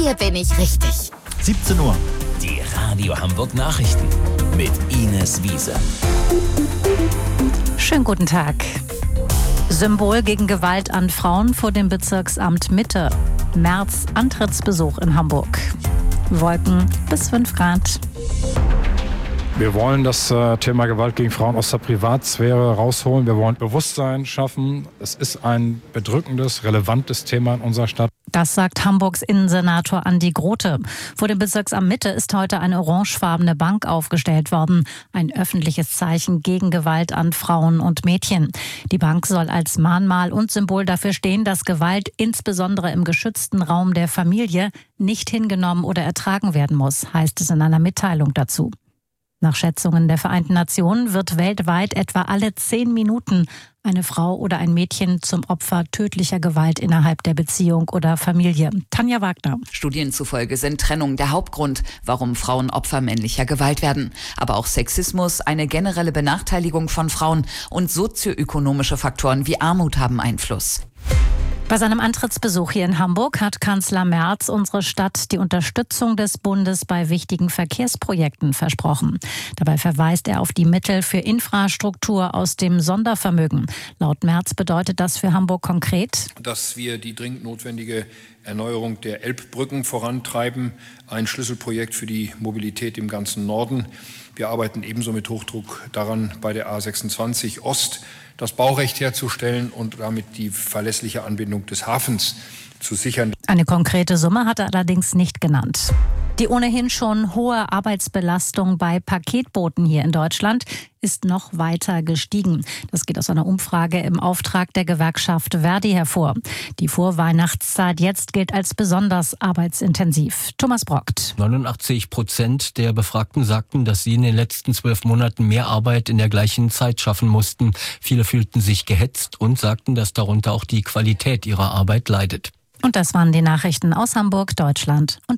Hier bin ich richtig. 17 Uhr. Die Radio Hamburg Nachrichten mit Ines Wiese. Schönen guten Tag. Symbol gegen Gewalt an Frauen vor dem Bezirksamt Mitte. Merz Antrittsbesuch in Hamburg. Wolken bis 5 Grad. Wir wollen das Thema Gewalt gegen Frauen aus der Privatsphäre rausholen. Wir wollen Bewusstsein schaffen. Es ist ein bedrückendes, relevantes Thema in unserer Stadt. Das sagt Hamburgs Innensenator Andi Grote. Vor dem Bezirksamt Mitte ist heute eine orangefarbene Bank aufgestellt worden. Ein öffentliches Zeichen gegen Gewalt an Frauen und Mädchen. Die Bank soll als Mahnmal und Symbol dafür stehen, dass Gewalt insbesondere im geschützten Raum der Familie nicht hingenommen oder ertragen werden muss, heißt es in einer Mitteilung dazu. Nach Schätzungen der Vereinten Nationen wird weltweit etwa alle 10 Minuten eine Frau oder ein Mädchen zum Opfer tödlicher Gewalt innerhalb der Beziehung oder Familie. Tanja Wagner. Studien zufolge sind Trennung der Hauptgrund, warum Frauen Opfer männlicher Gewalt werden. Aber auch Sexismus, eine generelle Benachteiligung von Frauen und sozioökonomische Faktoren wie Armut haben Einfluss. Bei seinem Antrittsbesuch hier in Hamburg hat Kanzler Merz unsere Stadt die Unterstützung des Bundes bei wichtigen Verkehrsprojekten versprochen. Dabei verweist er auf die Mittel für Infrastruktur aus dem Sondervermögen. Laut Merz bedeutet das für Hamburg konkret, dass wir die dringend notwendige Erneuerung der Elbbrücken vorantreiben, ein Schlüsselprojekt für die Mobilität im ganzen Norden. Wir arbeiten ebenso mit Hochdruck daran, bei der A26 Ost das Baurecht herzustellen und damit die verlässliche Anbindung des Hafens zu sichern. Eine konkrete Summe hat er allerdings nicht genannt. Die ohnehin schon hohe Arbeitsbelastung bei Paketbooten hier in Deutschland ist noch weiter gestiegen. Das geht aus einer Umfrage im Auftrag der Gewerkschaft Verdi hervor. Die Vorweihnachtszeit jetzt gilt als besonders arbeitsintensiv. Thomas Brockt. 89% der Befragten sagten, dass sie in den letzten 12 Monaten mehr Arbeit in der gleichen Zeit schaffen mussten. Viele fühlten sich gehetzt und sagten, dass darunter auch die Qualität ihrer Arbeit leidet. Und das waren die Nachrichten aus Hamburg, Deutschland und